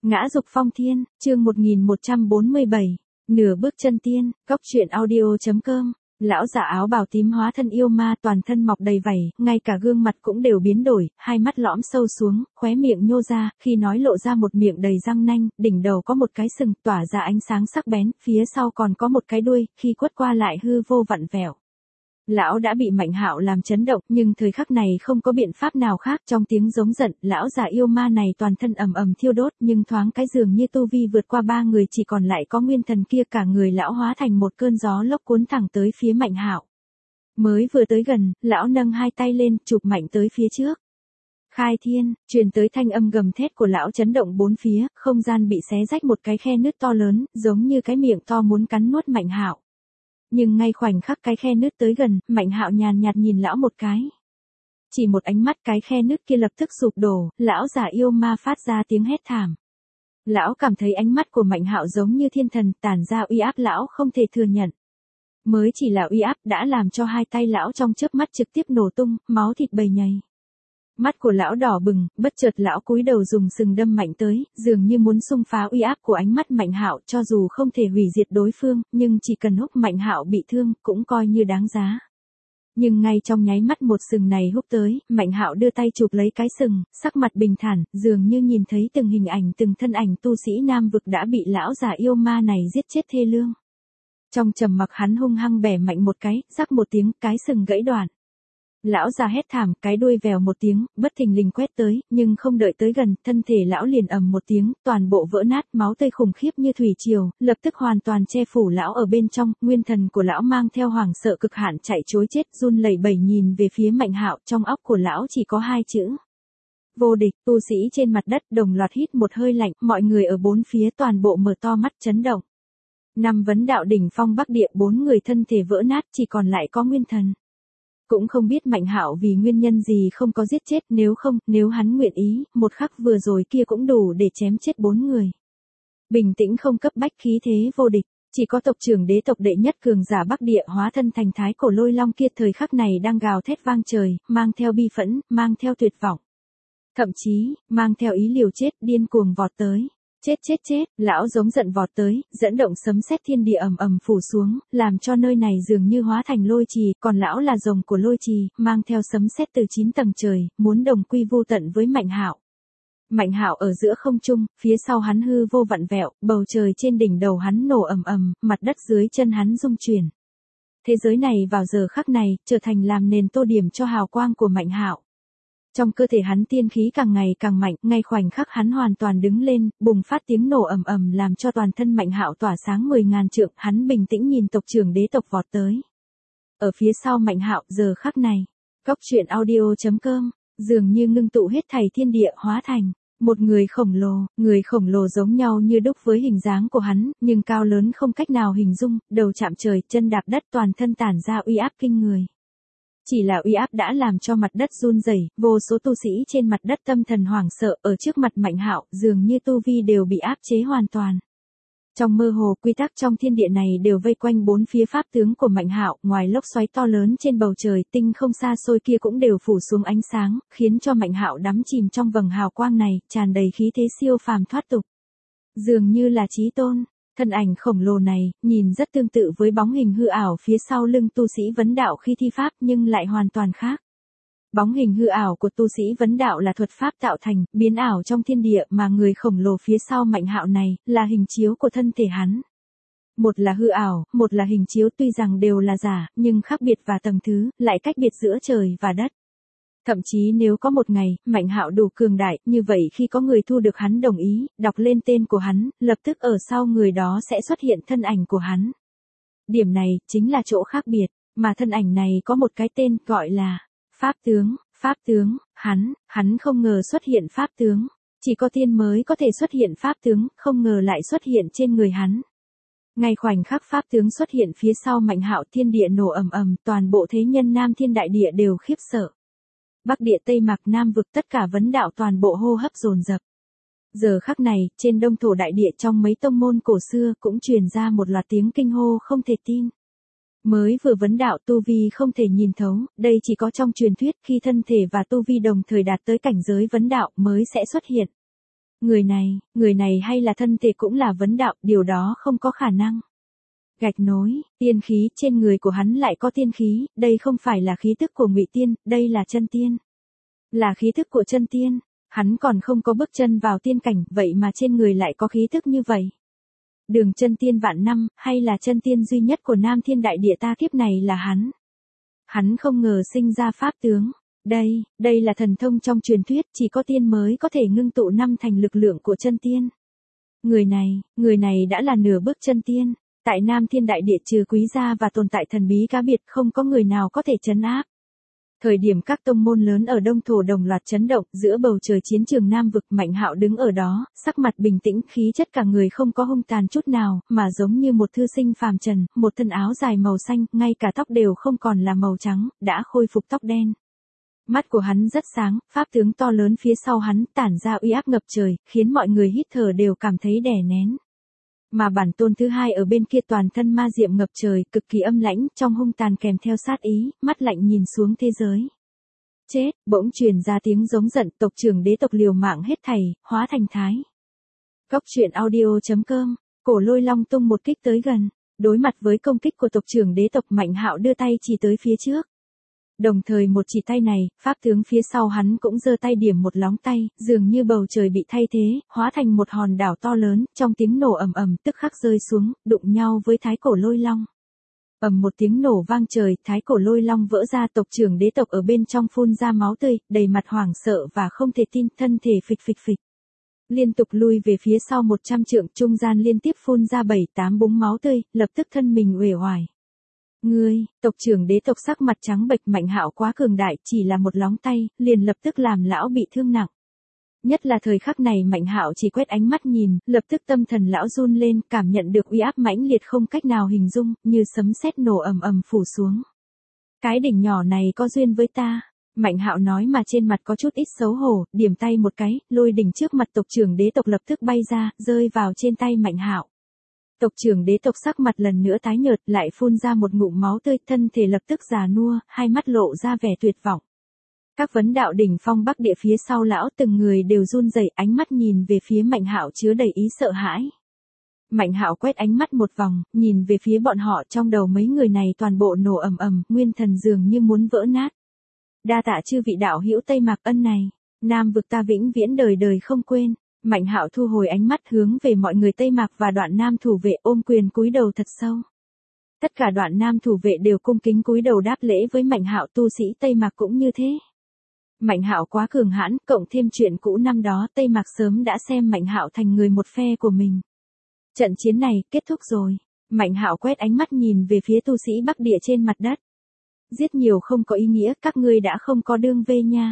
Ngã dục phong thiên, chương 1147, nửa bước chân tiên, góc truyện audio.com. Lão già áo bào tím hóa thân yêu ma, toàn thân mọc đầy vảy, ngay cả gương mặt cũng đều biến đổi, hai mắt lõm sâu xuống, khóe miệng nhô ra, khi nói lộ ra một miệng đầy răng nanh, đỉnh đầu có một cái sừng tỏa ra ánh sáng sắc bén, phía sau còn có một cái đuôi, khi quất qua lại hư vô vặn vẹo. Lão đã bị Mạnh Hạo làm chấn động, nhưng thời khắc này không có biện pháp nào khác, trong tiếng giống giận, lão già yêu ma này toàn thân ầm ầm thiêu đốt, nhưng thoáng cái dường như tu vi vượt qua ba người, chỉ còn lại có nguyên thần kia, cả người lão hóa thành một cơn gió lốc cuốn thẳng tới phía Mạnh Hạo. Mới vừa tới gần, lão nâng hai tay lên, chụp mạnh tới phía trước. Khai thiên, truyền tới thanh âm gầm thét của lão chấn động bốn phía, không gian bị xé rách một cái khe nứt to lớn, giống như cái miệng to muốn cắn nuốt Mạnh Hạo. Nhưng ngay khoảnh khắc cái khe nứt tới gần, Mạnh Hạo nhàn nhạt nhìn lão một cái. Chỉ một ánh mắt, cái khe nứt kia lập tức sụp đổ, lão già yêu ma phát ra tiếng hét thảm. Lão cảm thấy ánh mắt của Mạnh Hạo giống như thiên thần, tản ra uy áp lão không thể thừa nhận. Mới chỉ là uy áp đã làm cho hai tay lão trong chớp mắt trực tiếp nổ tung, máu thịt bầy nhầy. Mắt của lão đỏ bừng, bất chợt lão cúi đầu dùng sừng đâm mạnh tới, dường như muốn xung phá uy áp của ánh mắt Mạnh Hạo, cho dù không thể hủy diệt đối phương, nhưng chỉ cần húc Mạnh Hạo bị thương, cũng coi như đáng giá. Nhưng ngay trong nháy mắt một sừng này húc tới, Mạnh Hạo đưa tay chụp lấy cái sừng, sắc mặt bình thản, dường như nhìn thấy từng hình ảnh, từng thân ảnh tu sĩ Nam vực đã bị lão già yêu ma này giết chết thê lương. Trong trầm mặc hắn hung hăng bẻ mạnh một cái, rắc một tiếng, cái sừng gãy đoạn. Lão già hét thảm, cái đuôi vèo một tiếng, bất thình lình quét tới, nhưng không đợi tới gần, thân thể lão liền ầm một tiếng, toàn bộ vỡ nát, máu tươi khủng khiếp như thủy triều, lập tức hoàn toàn che phủ lão ở bên trong, nguyên thần của lão mang theo hoảng sợ cực hạn chạy trối chết, run lẩy bẩy nhìn về phía Mạnh Hạo, trong óc của lão chỉ có hai chữ: vô địch. Tu sĩ trên mặt đất đồng loạt hít một hơi lạnh, mọi người ở bốn phía toàn bộ mở to mắt chấn động. Năm vấn đạo đỉnh phong Bắc Địa, bốn người thân thể vỡ nát, chỉ còn lại có nguyên thần. Cũng không biết Mạnh Hạo vì nguyên nhân gì không có giết chết, nếu hắn nguyện ý, một khắc vừa rồi kia cũng đủ để chém chết bốn người. Bình tĩnh không cấp bách, khí thế vô địch, chỉ có tộc trưởng đế tộc đệ nhất cường giả Bắc Địa hóa thân thành thái cổ lôi long kia thời khắc này đang gào thét vang trời, mang theo bi phẫn, mang theo tuyệt vọng. Thậm chí, mang theo ý liều chết, điên cuồng vọt tới. Chết, lão giống giận vọt tới, dẫn động sấm sét thiên địa ầm ầm phủ xuống, làm cho nơi này dường như hóa thành lôi trì, còn lão là rồng của lôi trì, mang theo sấm sét từ 9 tầng trời, muốn đồng quy vu tận với Mạnh Hạo. Mạnh Hạo ở giữa không trung, phía sau hắn hư vô vặn vẹo, bầu trời trên đỉnh đầu hắn nổ ầm ầm, mặt đất dưới chân hắn rung chuyển. Thế giới này vào giờ khắc này, trở thành làm nền tô điểm cho hào quang của Mạnh Hạo. Trong cơ thể hắn tiên khí càng ngày càng mạnh, ngay khoảnh khắc hắn hoàn toàn đứng lên, bùng phát tiếng nổ ầm ầm làm cho toàn thân Mạnh Hạo tỏa sáng 10.000 trượng, hắn bình tĩnh nhìn tộc trưởng đế tộc vọt tới. Ở phía sau Mạnh Hạo, giờ khắc này, góc truyện audio.com, dường như ngưng tụ hết thảy thiên địa hóa thành một người khổng lồ giống nhau như đúc với hình dáng của hắn, nhưng cao lớn không cách nào hình dung, đầu chạm trời, chân đạp đất, toàn thân tản ra uy áp kinh người. Chỉ là uy áp đã làm cho mặt đất run rẩy, vô số tu sĩ trên mặt đất tâm thần hoảng sợ, ở trước mặt Mạnh Hạo, dường như tu vi đều bị áp chế hoàn toàn. Trong mơ hồ, quy tắc trong thiên địa này đều vây quanh bốn phía pháp tướng của Mạnh Hạo, ngoài lốc xoáy to lớn trên bầu trời, tinh không xa xôi kia cũng đều phủ xuống ánh sáng, khiến cho Mạnh Hạo đắm chìm trong vầng hào quang này, tràn đầy khí thế siêu phàm thoát tục. Dường như là chí tôn. Thân ảnh khổng lồ này, nhìn rất tương tự với bóng hình hư ảo phía sau lưng tu sĩ vấn đạo khi thi pháp, nhưng lại hoàn toàn khác. Bóng hình hư ảo của tu sĩ vấn đạo là thuật pháp tạo thành, biến ảo trong thiên địa, mà người khổng lồ phía sau Mạnh Hạo này, là hình chiếu của thân thể hắn. Một là hư ảo, một là hình chiếu, tuy rằng đều là giả, nhưng khác biệt và tầng thứ, lại cách biệt giữa trời và đất. Thậm chí nếu có một ngày, Mạnh Hạo đủ cường đại, như vậy khi có người thu được hắn đồng ý, đọc lên tên của hắn, lập tức ở sau người đó sẽ xuất hiện thân ảnh của hắn. Điểm này, chính là chỗ khác biệt, mà thân ảnh này có một cái tên, gọi là Pháp tướng, hắn không ngờ xuất hiện Pháp tướng. Chỉ có tiên mới có thể xuất hiện Pháp tướng, không ngờ lại xuất hiện trên người hắn. Ngay khoảnh khắc Pháp tướng xuất hiện phía sau Mạnh Hạo, thiên địa nổ ầm ầm, toàn bộ thế nhân Nam Thiên Đại Địa đều khiếp sợ. Bắc Địa Tây Mạc Nam vực tất cả vấn đạo toàn bộ hô hấp dồn dập. Giờ khắc này, trên Đông Thổ Đại Địa trong mấy tông môn cổ xưa cũng truyền ra một loạt tiếng kinh hô không thể tin. Mới vừa vấn đạo tu vi không thể nhìn thấu, đây chỉ có trong truyền thuyết, khi thân thể và tu vi đồng thời đạt tới cảnh giới vấn đạo mới sẽ xuất hiện. Người này hay là thân thể cũng là vấn đạo, điều đó không có khả năng. Gạch nối, tiên khí trên người của hắn lại có tiên khí, đây không phải là khí tức của Ngụy Tiên, đây là chân tiên. Là khí tức của chân tiên, hắn còn không có bước chân vào tiên cảnh, vậy mà trên người lại có khí tức như vậy. Đường chân tiên vạn năm, hay là chân tiên duy nhất của Nam Thiên Đại Địa ta kiếp này là hắn. Hắn không ngờ sinh ra pháp tướng. Đây là thần thông trong truyền thuyết, chỉ có tiên mới có thể ngưng tụ năm thành lực lượng của chân tiên. Người này đã là nửa bước chân tiên. Tại Nam Thiên Đại Địa trừ Quý gia và tồn tại thần bí cá biệt không có người nào có thể trấn áp. Thời điểm các tông môn lớn ở Đông Thổ đồng loạt chấn động, giữa bầu trời chiến trường Nam vực, Mạnh Hạo đứng ở đó, sắc mặt bình tĩnh, khí chất cả người không có hung tàn chút nào, mà giống như một thư sinh phàm trần, một thân áo dài màu xanh, ngay cả tóc đều không còn là màu trắng, đã khôi phục tóc đen. Mắt của hắn rất sáng, pháp tướng to lớn phía sau hắn tản ra uy áp ngập trời, khiến mọi người hít thở đều cảm thấy đè nén. Mà bản tôn thứ hai ở bên kia toàn thân ma diệm ngập trời, cực kỳ âm lãnh, trong hung tàn kèm theo sát ý, mắt lạnh nhìn xuống thế giới. Chết, bỗng truyền ra tiếng giống giận, tộc trưởng đế tộc liều mạng hết thảy, hóa thành thái. Góc truyện audio.com, Cổ Lôi Long tung một kích tới gần, đối mặt với công kích của tộc trưởng đế tộc, Mạnh Hạo đưa tay chỉ tới phía trước. Đồng thời một chỉ tay này, pháp tướng phía sau hắn cũng giơ tay điểm một lóng tay, dường như bầu trời bị thay thế, hóa thành một hòn đảo to lớn, trong tiếng nổ ầm ầm tức khắc rơi xuống, đụng nhau với thái cổ lôi long. Ầm một tiếng nổ vang trời, thái cổ lôi long vỡ ra, tộc trưởng đế tộc ở bên trong phun ra máu tươi, đầy mặt hoảng sợ và không thể tin, thân thể phịch phịch phịch. Liên tục lui về phía sau 100 trượng, trung gian liên tiếp phun ra 7-8 búng máu tươi, lập tức thân mình uể oải. Ngươi, tộc trưởng đế tộc sắc mặt trắng bệch, Mạnh Hạo quá cường đại, chỉ là một lóng tay, liền lập tức làm lão bị thương nặng. Nhất là thời khắc này Mạnh Hạo chỉ quét ánh mắt nhìn, lập tức tâm thần lão run lên, cảm nhận được uy áp mãnh liệt không cách nào hình dung, như sấm sét nổ ầm ầm phủ xuống. Cái đỉnh nhỏ này có duyên với ta, Mạnh Hạo nói mà trên mặt có chút ít xấu hổ, điểm tay một cái, lôi đỉnh trước mặt tộc trưởng đế tộc lập tức bay ra, rơi vào trên tay Mạnh Hạo. Tộc trưởng đế tộc sắc mặt lần nữa tái nhợt, lại phun ra một ngụm máu tươi, thân thể lập tức già nua, hai mắt lộ ra vẻ tuyệt vọng. Các vấn đạo đỉnh phong Bắc Địa phía sau lão từng người đều run rẩy, ánh mắt nhìn về phía Mạnh Hạo chứa đầy ý sợ hãi. Mạnh Hạo quét ánh mắt một vòng, nhìn về phía bọn họ, trong đầu mấy người này toàn bộ nổ ầm ầm, nguyên thần dường như muốn vỡ nát. Đa tạ chư vị đạo hữu Tây Mạc Ân này, Nam vực ta vĩnh viễn đời đời không quên. Mạnh Hạo thu hồi ánh mắt hướng về mọi người Tây Mạc và Đoạn Nam thủ vệ, ôm quyền cúi đầu thật sâu. Tất cả Đoạn Nam thủ vệ đều cung kính cúi đầu đáp lễ với Mạnh Hạo, tu sĩ Tây Mạc cũng như thế. Mạnh Hạo quá cường hãn, cộng thêm chuyện cũ năm đó, Tây Mạc sớm đã xem Mạnh Hạo thành người một phe của mình. Trận chiến này kết thúc rồi. Mạnh Hạo quét ánh mắt nhìn về phía tu sĩ Bắc Địa trên mặt đất. Giết nhiều không có ý nghĩa, các ngươi đã không có đương vê nha.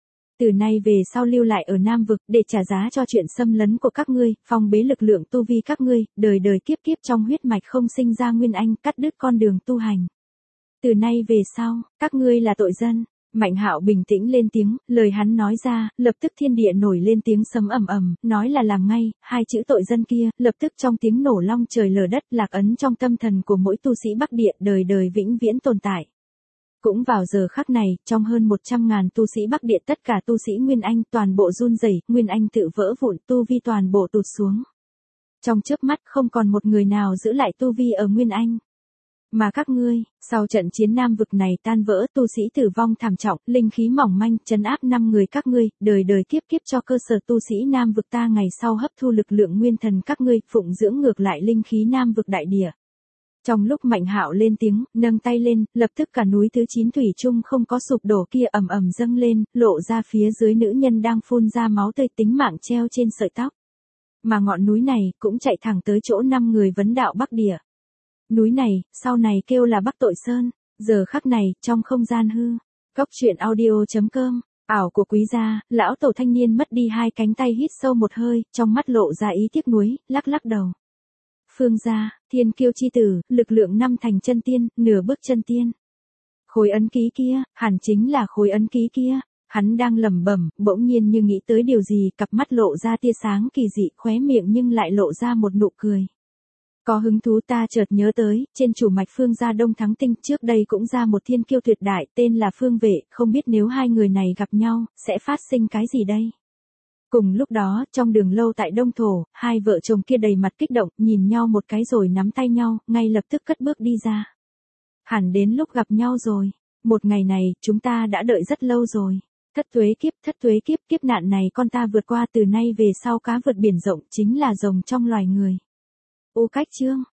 Từ nay về sau lưu lại ở Nam vực, để trả giá cho chuyện xâm lấn của các ngươi, phong bế lực lượng tu vi các ngươi, đời đời kiếp kiếp trong huyết mạch không sinh ra nguyên anh, cắt đứt con đường tu hành. Từ nay về sau, các ngươi là tội dân. Mạnh Hạo bình tĩnh lên tiếng, lời hắn nói ra, lập tức thiên địa nổi lên tiếng sấm ầm ầm, nói là làm ngay, hai chữ tội dân kia, lập tức trong tiếng nổ long trời lở đất, lạc ấn trong tâm thần của mỗi tu sĩ Bắc Địa, đời đời vĩnh viễn tồn tại. Cũng vào giờ khắc này, trong hơn 100.000 tu sĩ Bắc Địa, tất cả tu sĩ Nguyên Anh toàn bộ run rẩy, Nguyên Anh tự vỡ vụn, tu vi toàn bộ tụt xuống. Trong chớp mắt không còn một người nào giữ lại tu vi ở Nguyên Anh. Mà các ngươi, sau trận chiến Nam vực này tan vỡ, tu sĩ tử vong thảm trọng, linh khí mỏng manh, trấn áp 5 người các ngươi, đời đời kiếp kiếp cho cơ sở tu sĩ Nam vực ta ngày sau hấp thu lực lượng nguyên thần các ngươi, phụng dưỡng ngược lại linh khí Nam vực đại địa. Trong lúc Mạnh Hạo lên tiếng, nâng tay lên, lập tức cả núi thứ 9 thủy chung không có sụp đổ kia ầm ầm dâng lên, lộ ra phía dưới nữ nhân đang phun ra máu tươi, tính mạng treo trên sợi tóc. Mà ngọn núi này cũng chạy thẳng tới chỗ 5 người vấn đạo Bắc Địa. Núi này, sau này kêu là Bắc Tội Sơn. Giờ khắc này, trong không gian hư. Góc truyện audio.com, ảo của Quý gia, lão tổ thanh niên mất đi hai cánh tay hít sâu một hơi, trong mắt lộ ra ý tiếc nuối, lắc lắc đầu. Phương gia, thiên kiêu chi tử, lực lượng 5 thành chân tiên, nửa bước chân tiên. Khối ấn ký kia, hẳn chính là khối ấn ký kia. Hắn đang lẩm bẩm, bỗng nhiên như nghĩ tới điều gì, cặp mắt lộ ra tia sáng kỳ dị, khóe miệng nhưng lại lộ ra một nụ cười. Có hứng thú, ta chợt nhớ tới, trên chủ mạch Phương gia Đông Thắng Tinh trước đây cũng ra một thiên kiêu tuyệt đại, tên là Phương Vệ, không biết nếu hai người này gặp nhau, sẽ phát sinh cái gì đây? Cùng lúc đó, trong đường lâu tại Đông Thổ, hai vợ chồng kia đầy mặt kích động, nhìn nhau một cái rồi nắm tay nhau, ngay lập tức cất bước đi ra. Hẳn đến lúc gặp nhau rồi. Một ngày này, chúng ta đã đợi rất lâu rồi. Thất tuế kiếp, kiếp nạn này con ta vượt qua, từ nay về sau cá vượt biển rộng chính là rồng trong loài người. Ô Cách Chương